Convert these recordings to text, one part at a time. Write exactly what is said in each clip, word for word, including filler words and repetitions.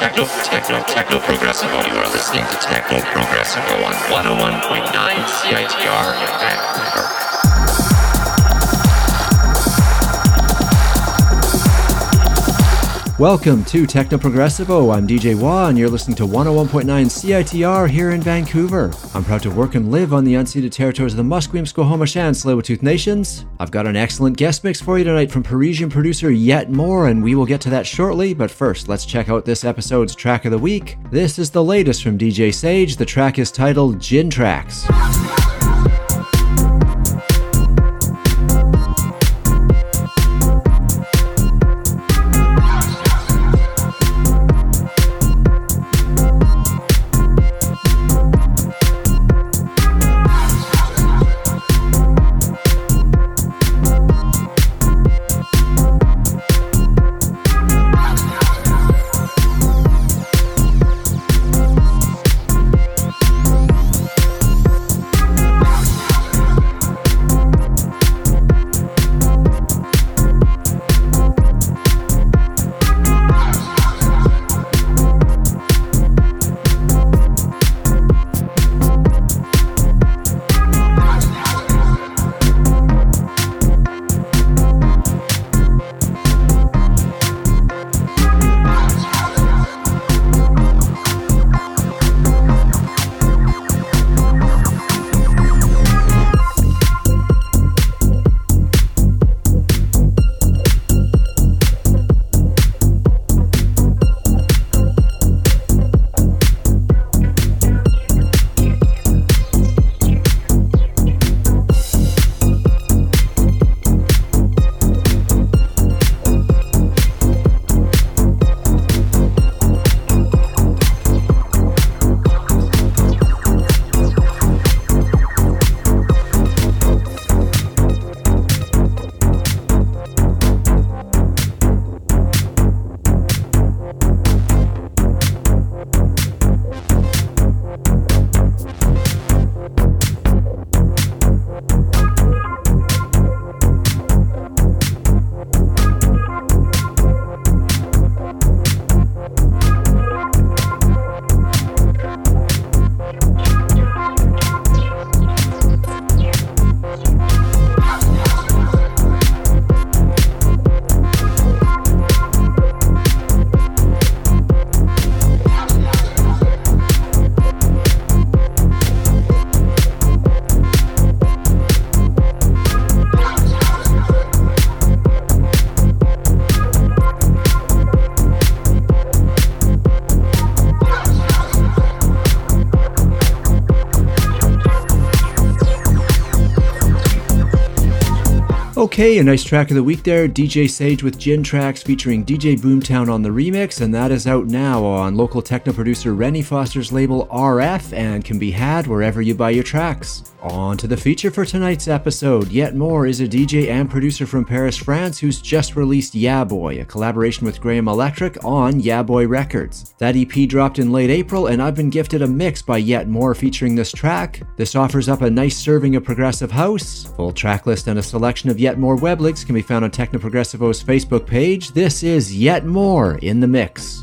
techno, techno, techno progressivo. You are listening to Techno Progressivo on one oh one point nine C I T R in Vancouver. Welcome to Techno Progressivo. I'm D J Wah, and you're listening to one oh one point nine C I T R here in Vancouver. I'm proud to work and live on the unceded territories of the Musqueam, Squamish, and Tsleil-Waututh nations. I've got an excellent guest mix for you tonight from Parisian producer Yet More, and we will get to that shortly. But first, let's check out this episode's track of the week. This is the latest from D J Sage. The track is titled Gin Tracks. Okay, a nice track of the week there, D J Sage with Gin Tracks featuring D J Boomtown on the remix, and that is out now on local techno producer Rennie Foster's label R F and can be had wherever you buy your tracks. On to the feature for tonight's episode. Yet More is a D J and producer from Paris, France, who's just released Yeah Boy, a collaboration with Graham Electric on Yeah Boy Records. That E P dropped in late April, and I've been gifted a mix by Yet More featuring this track. This offers up a nice serving of progressive house. Full track list and a selection of Yet More web links can be found on Techno Progressivo's Facebook page. This is Yet More in the mix.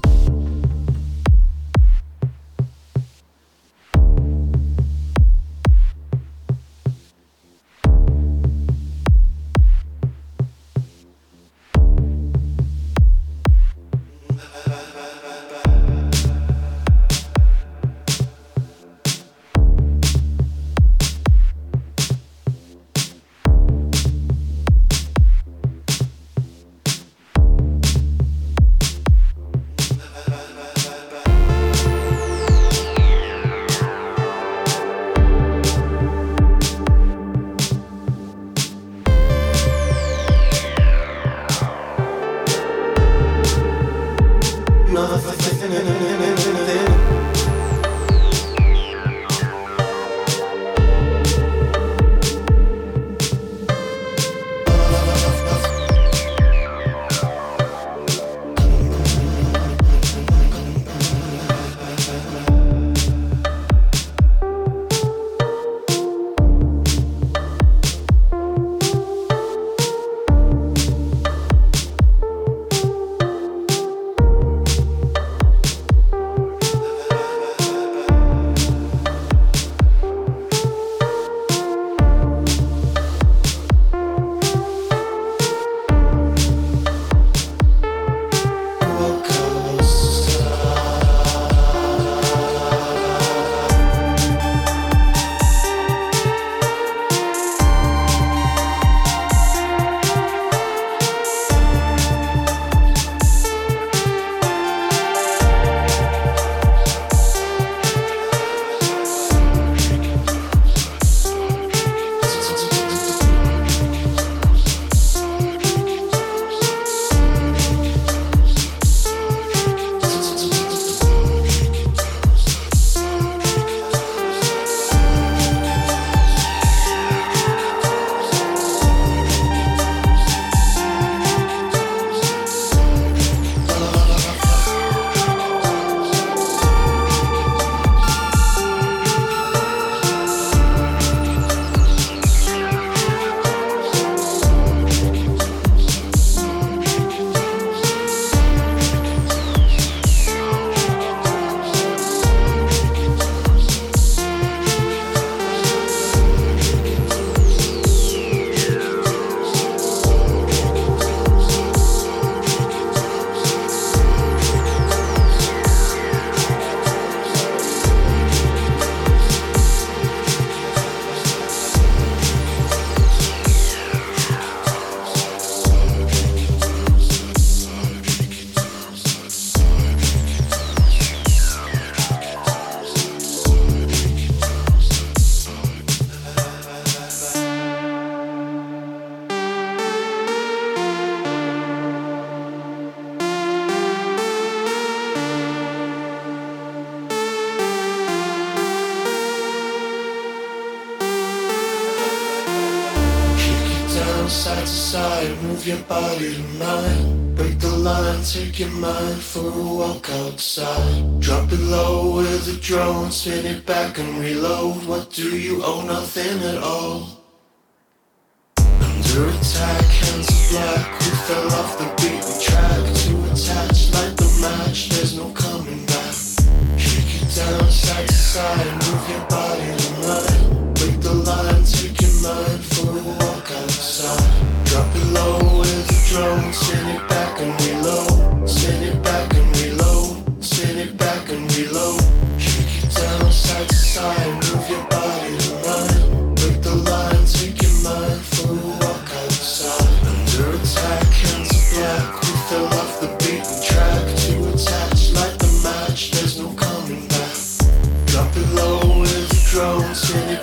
side to side, move your body tonight. Break the line, take your mind for a walk outside. Drop it low with a drone, spin it back and reload. What do you owe? Nothing at all. Under attack, hands are black. We fell off the beaten track. Too attached, light the match. There's no coming back. Shake it down, side to side, move your body tonight. Break the line, take your mind for a walk outside. Drop it low with a drone, spin it back and reload. Spin it back and reload. Spin it back and reload. Shake it down, side to side, move your body tonight. Break the line, take your mind for a walk outside. Under attack, hands are black. We fell off the beaten track. Too attached, light the match. There's no coming back. Drop it low with a drone, spin it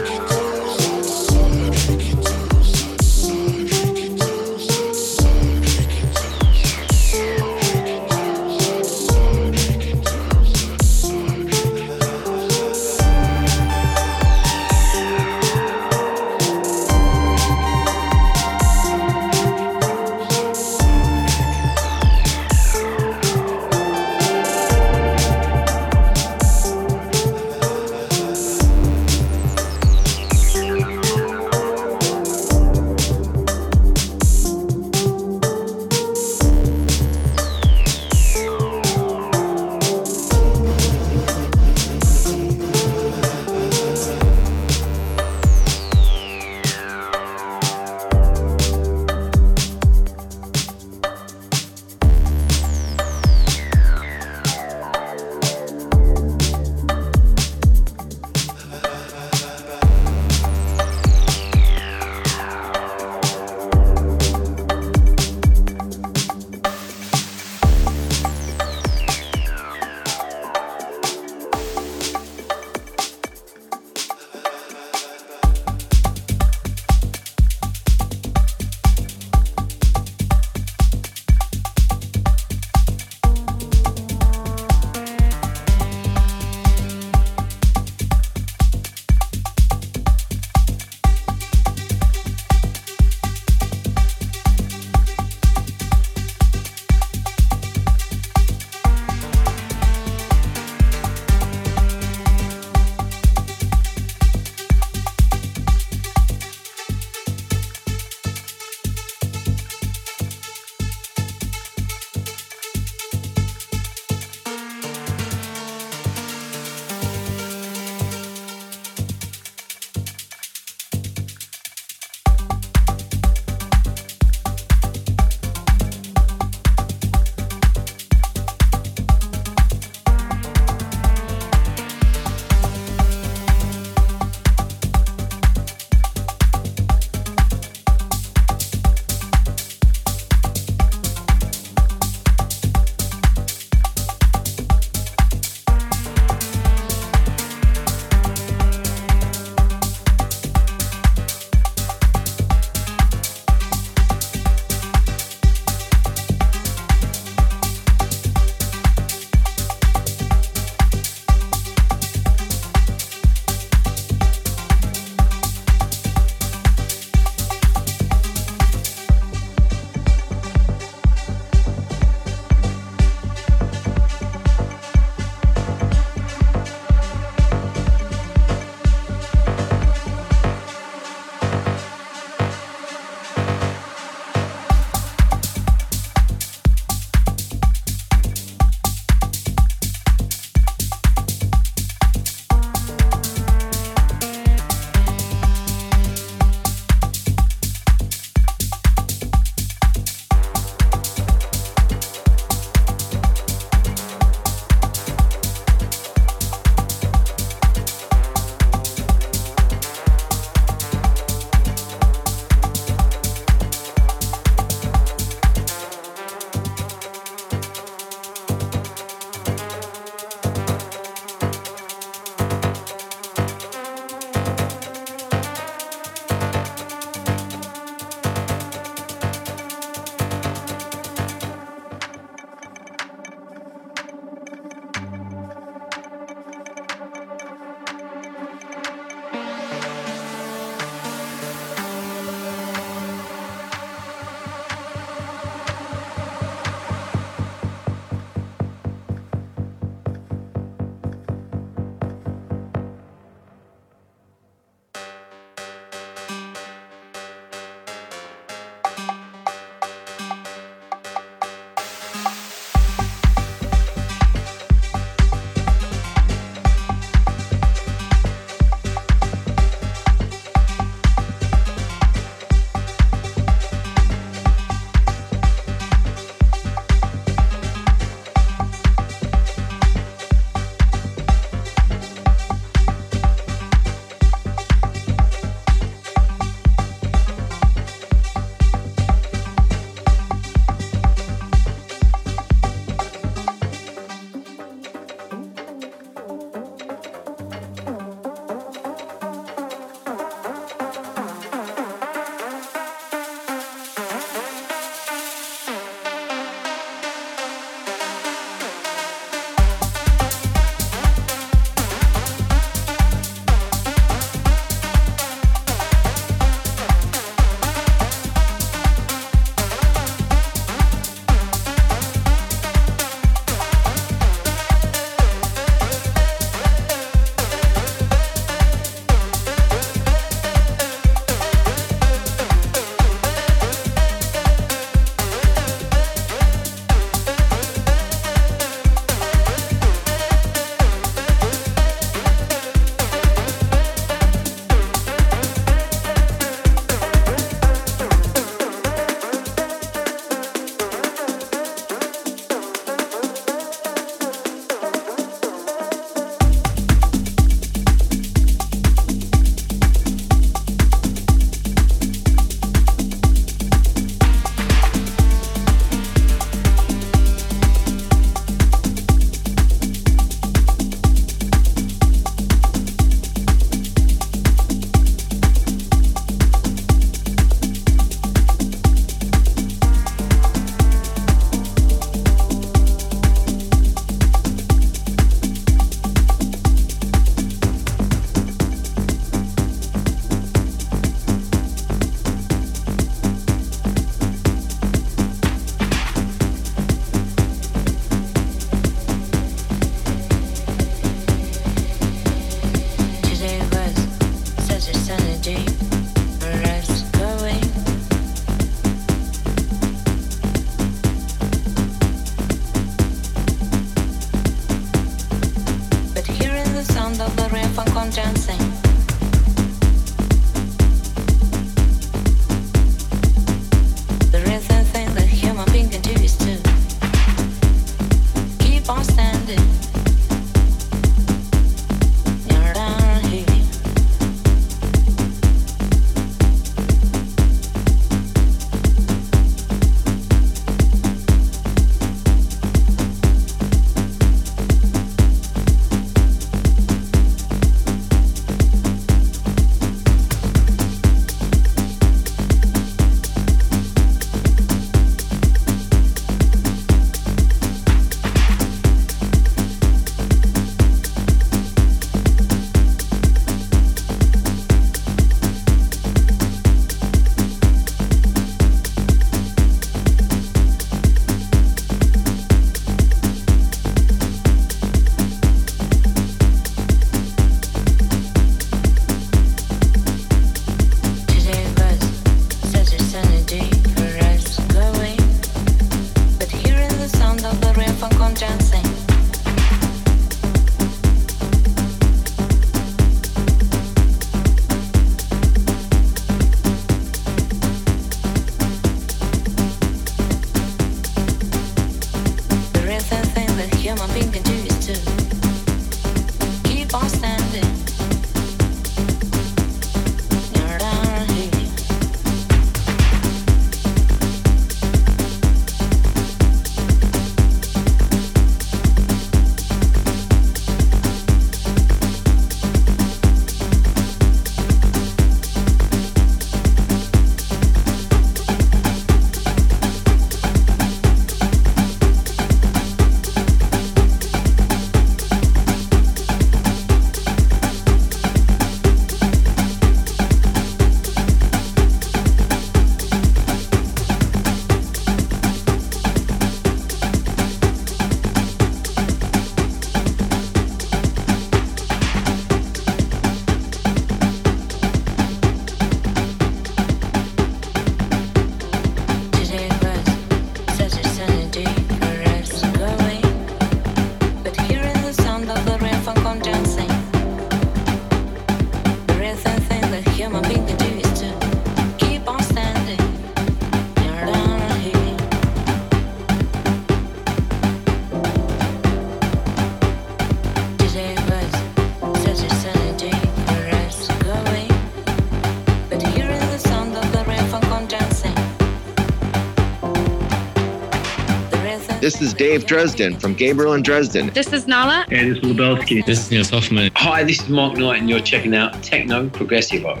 This is Dave Dresden from Gabriel and Dresden. This is Nala. Hey, this is Lubelski. This is Niels Hoffman. Hi, this is Mark Knight, and you're checking out Techno Progressivo.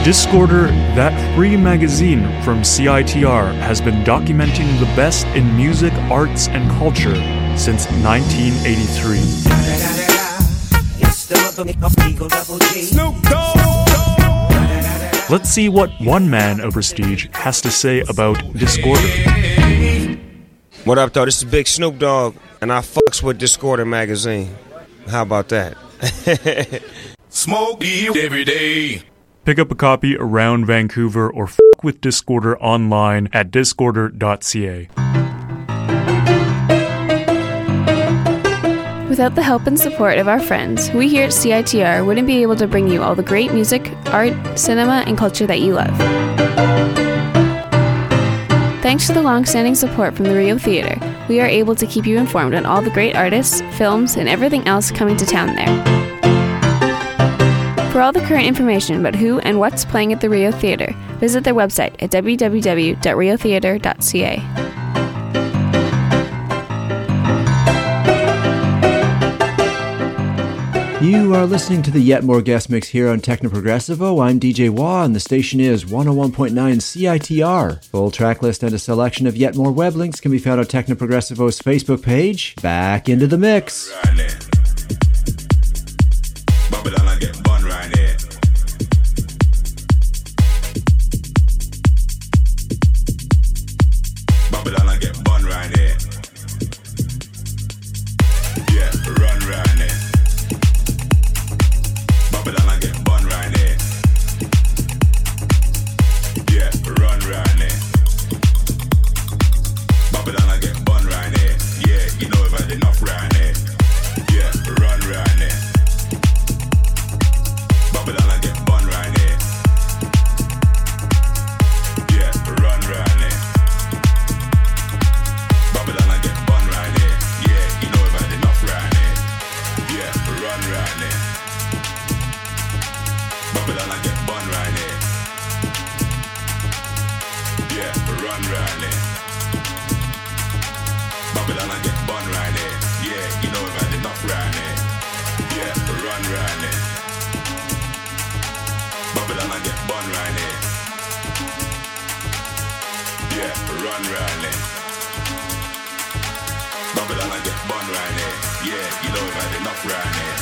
Discorder, that free magazine from C I T R, has been documenting the best in music, arts, and culture since nineteen eighty-three. Let's see what one man of prestige has to say about Discorder. What up, though? This is Big Snoop Dogg, and I fucks with Discorder magazine. How about that? Smoke you every day. Pick up a copy around Vancouver or fuck with Discorder online at discorder dot c a. Without the help and support of our friends, we here at C I T R wouldn't be able to bring you all the great music, art, cinema, and culture that you love. Thanks to the long-standing support from the Rio Theatre, we are able to keep you informed on all the great artists, films, and everything else coming to town there. For all the current information about who and what's playing at the Rio Theatre, visit their website at w w w dot rio theatre dot c a. You are listening to the Yet More Guest Mix here on Techno Progressivo. I'm D J Wah, and the station is one oh one point nine C I T R. Full track list and a selection of Yet More web links can be found on Techno Progressivo's Facebook page. Back into the mix. Babylon, I get bun right there. Babylon, I get bun right there. Yeah, run right there. Babylon, I get bun right there. Yeah, run right there. Babylon, I get bun right there. Yeah, you know if I had enough right there. Yeah, run right there. Babylon, I get bun right there. Yeah, run right there. Babylon, I get bun right there. Yeah, you know if I had enough right there. Yeah, run right there. Babylon, I get bun right there. Yeah, run right there. Babylon, I get bun right there. Yeah, you know if I had enough right there. Yeah, run right there. Babylon, I get bun right there. Yeah, run right there. Babylon, I get bun right there. Yeah, you know if I had enough right there.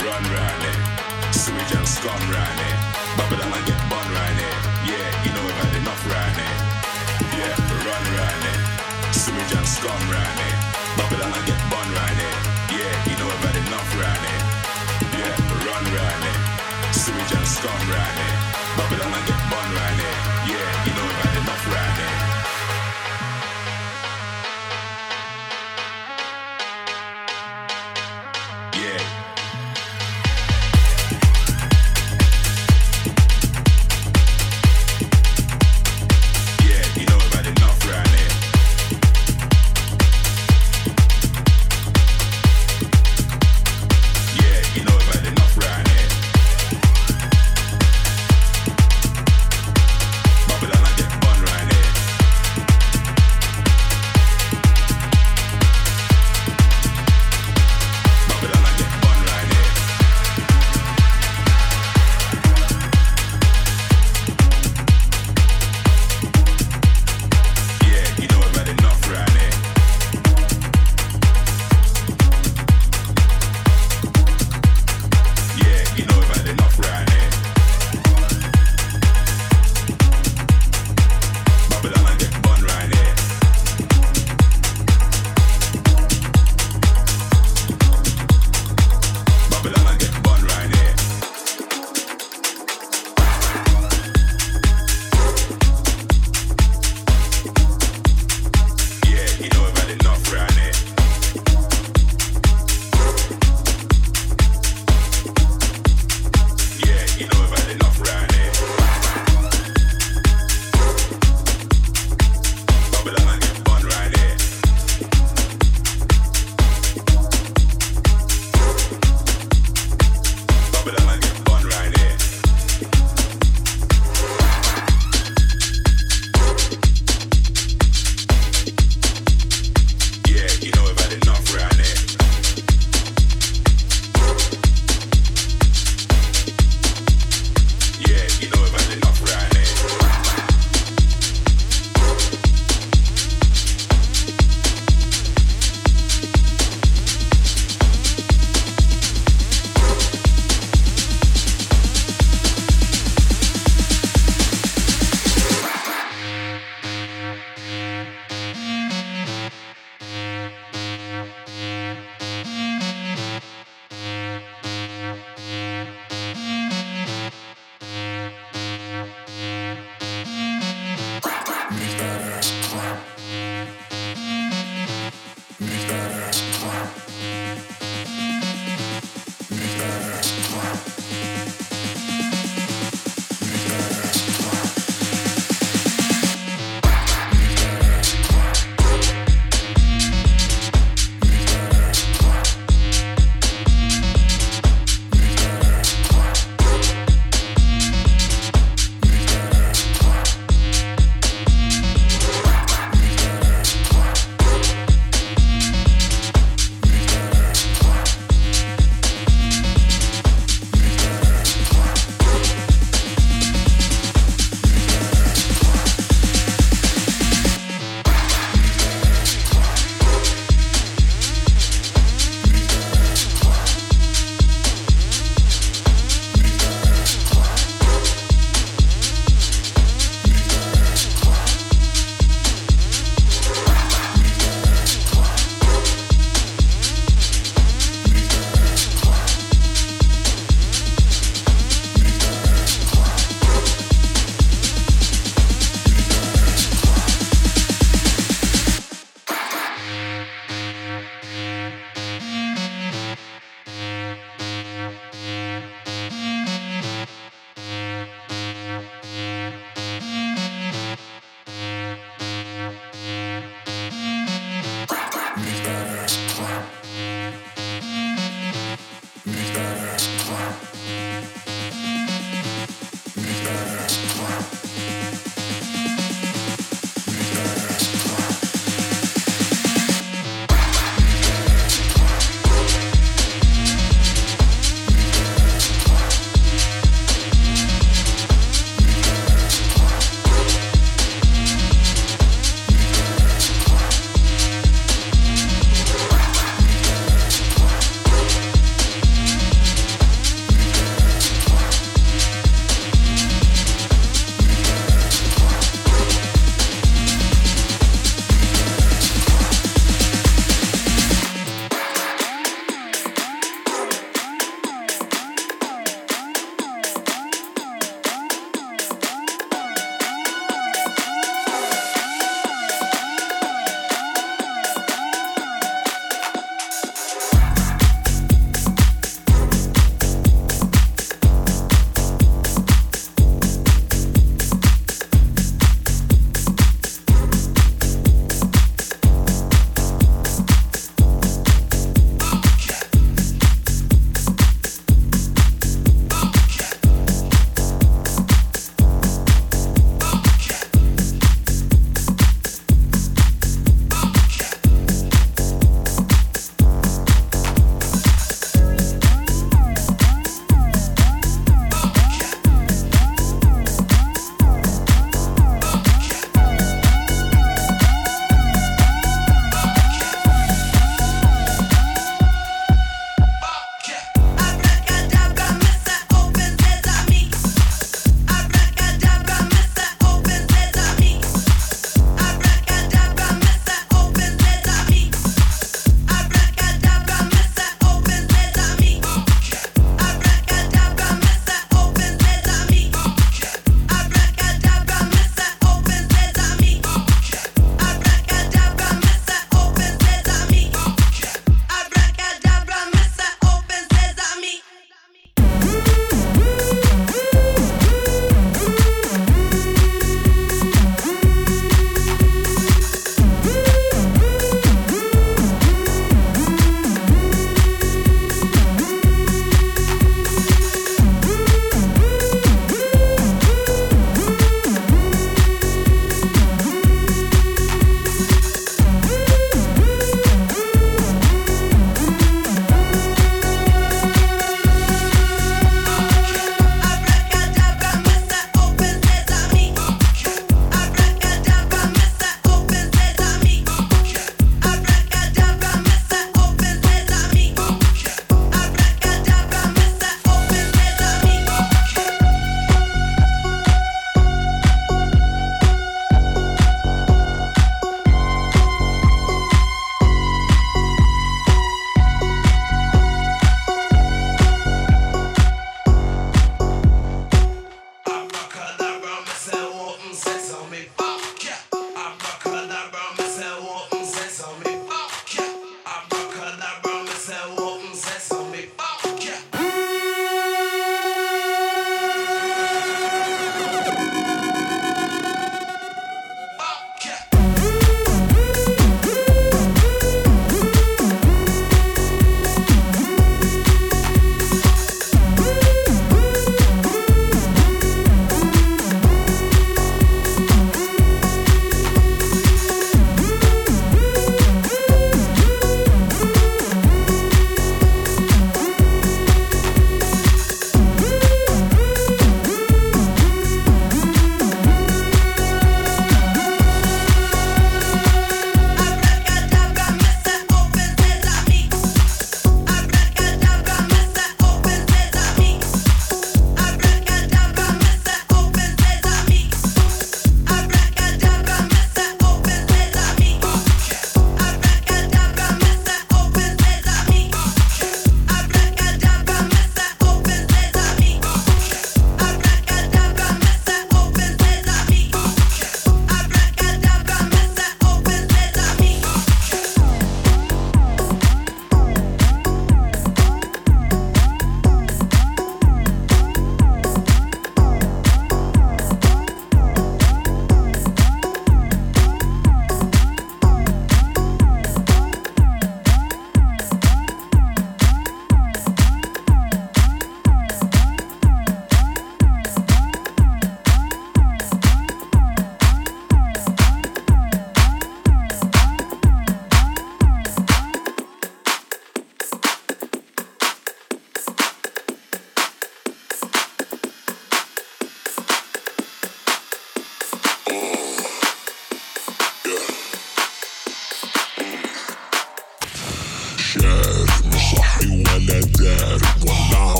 Sewage and scum right there. Babylon, I get bun right there. Yeah, you know if I Sewage and scum round here. Babylon I get bun round here. Yeah, you know I've had enough round here. Yeah, run round here. Sewage and scum round here. Babylon I get bun round here. Yeah, you know I've had enough round here. Yeah,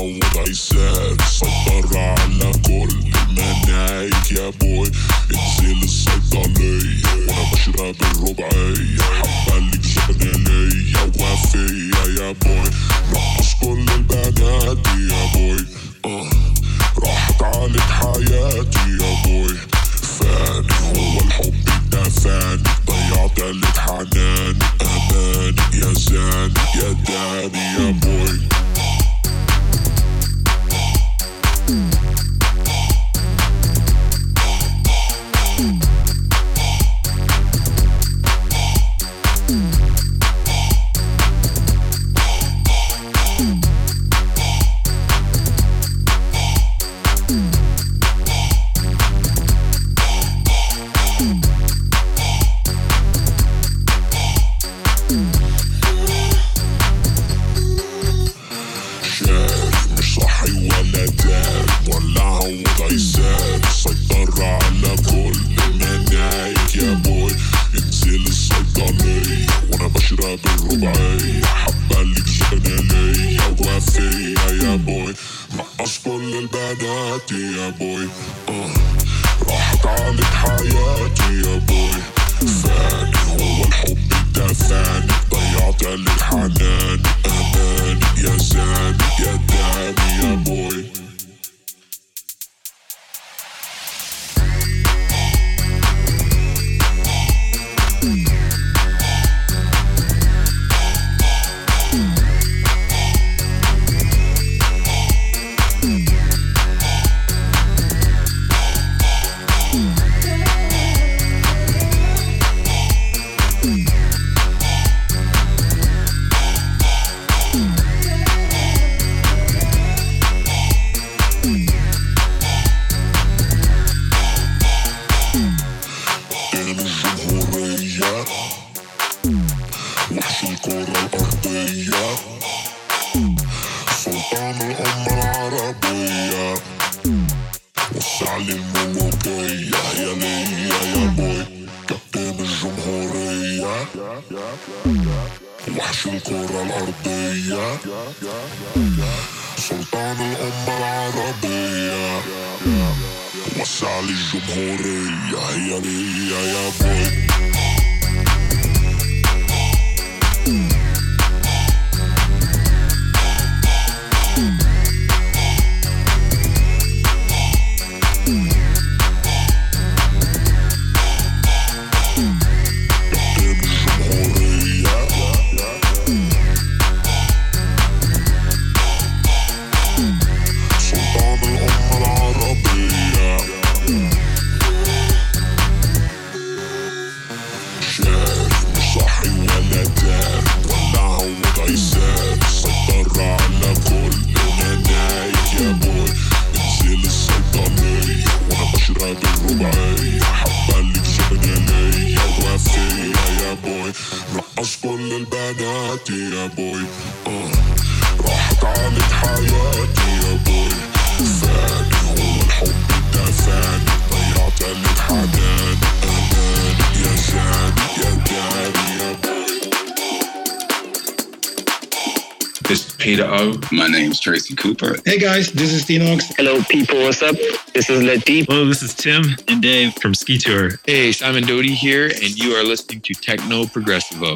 وضعي ساد سيطر على كل المنايك يا بوي انزل الصيدلية وانا بشرب الربعية حبالك زغنالية وفية يا بوي رقص كل البنات يا بوي آه. راحت عليك حياتي يا بوي فاني هو الحب ده فاني ضيعت لك حناني اماني يا زاني يا داني يا بوي Peter O. My name's Tracy Cooper. Hey guys, this is Tinox. Hello people, what's up? This is Latif. Hello, this is Tim and Dave from Ski Tour. Hey, Simon Doty here, and you are listening to Techno Progressivo.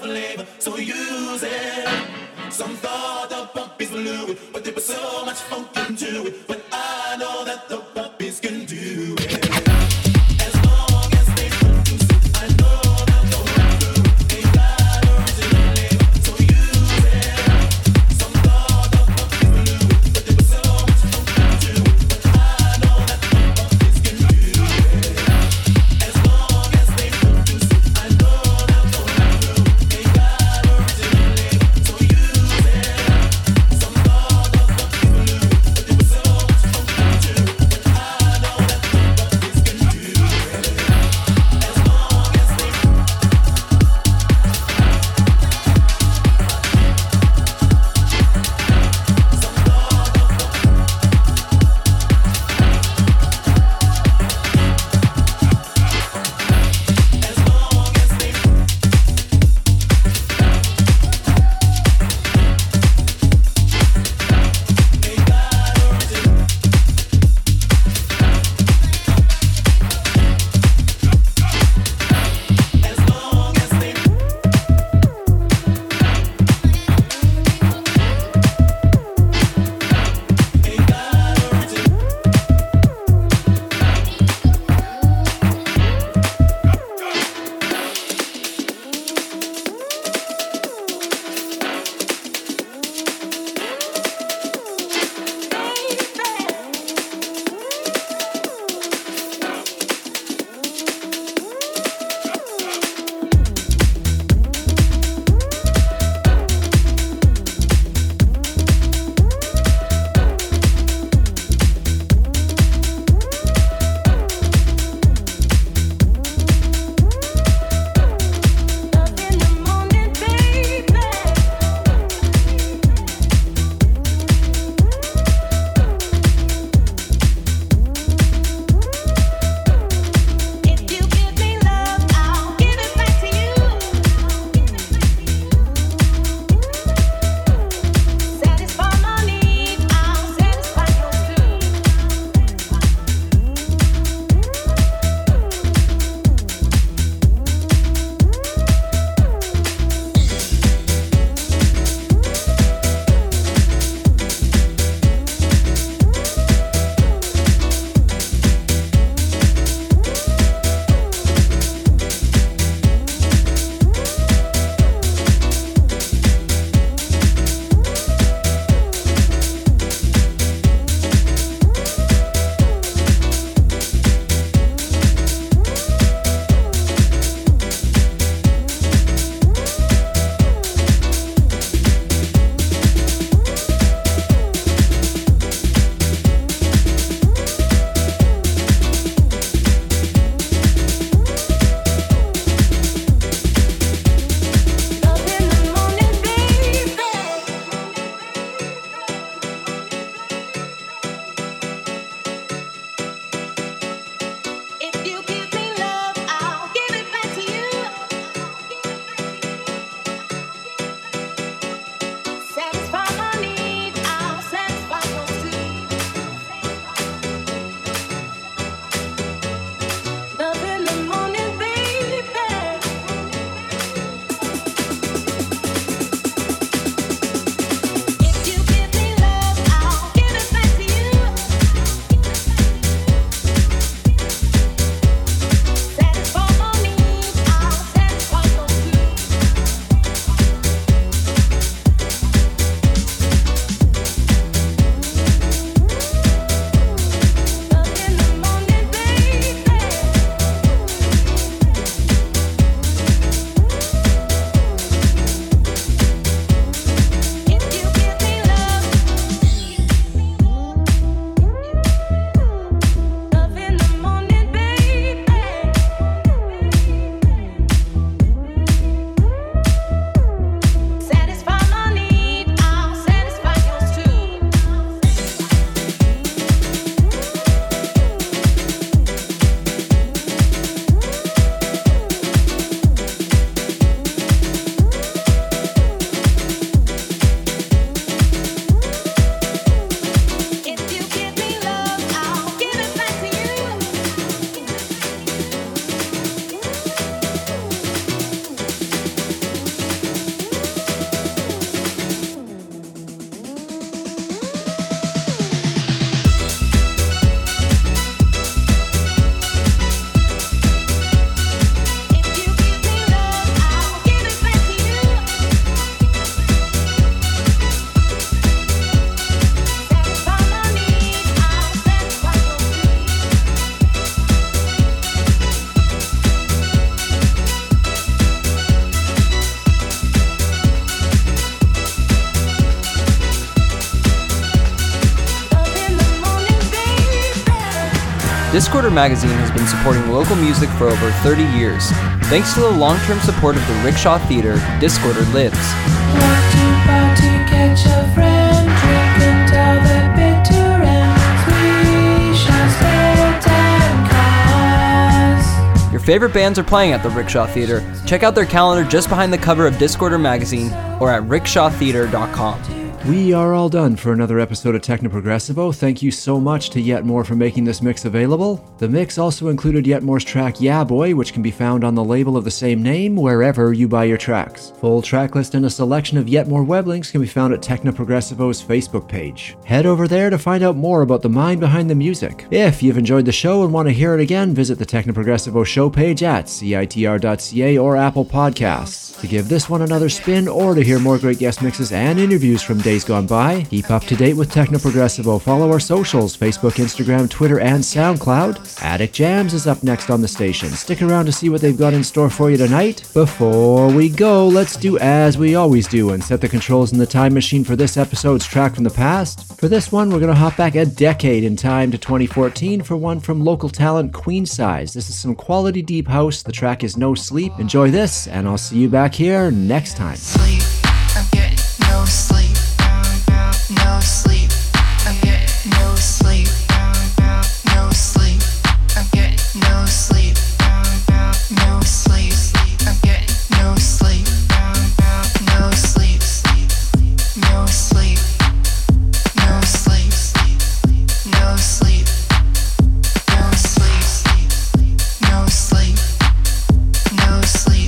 flavor, so use it. Some thought the puppies blew it, but there was so much funk into it. But I know that the puppies can do it. Know that Discorder Magazine has been supporting local music for over thirty years. Thanks to the long-term support of the Rickshaw Theatre, Discorder lives. Your favorite bands are playing at the Rickshaw Theatre. Check out their calendar just behind the cover of Discorder Magazine or at rickshaw theatre dot com. We are all done for another episode of Techno Progressivo. Thank you so much to Yet More for making this mix available. The mix also included Yet More's track Yeah Boy, which can be found on the label of the same name wherever you buy your tracks. Full track list and a selection of Yet More web links can be found at Techno Progressivo's Facebook page. Head over there to find out more about the mind behind the music. If you've enjoyed the show and want to hear it again, visit the Techno Progressivo show page at C I T R dot C A or Apple Podcasts. To give this one another spin or to hear more great guest mixes and interviews from days gone by, keep up to date with Techno Progressivo. Follow our socials, Facebook, Instagram, Twitter, and SoundCloud. Attic Jams is up next on the station. Stick around to see what they've got in store for you tonight. Before we go, let's do as we always do and set the controls in the time machine for this episode's track from the past. For this one, we're going to hop back a decade in time to twenty fourteen for one from local talent Queen Size. This is some quality deep house. The track is No Sleep. Enjoy this, and I'll see you back here next time. Sleep, I'm getting no sleep, no sleep, I'm getting no sleep, no sleep, I'm getting no sleep, no sleep, I'm getting no sleep, no sleep, no sleep, no sleep, no sleep, no sleep, no sleep, no sleep.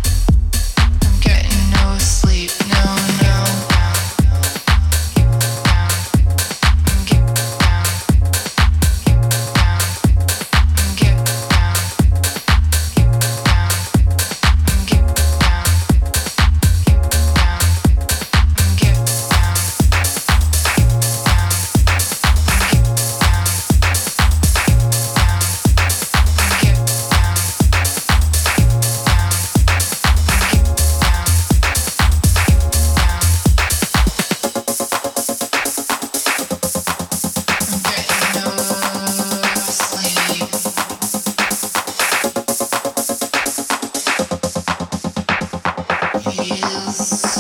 Getting no sleep, no, no. Feels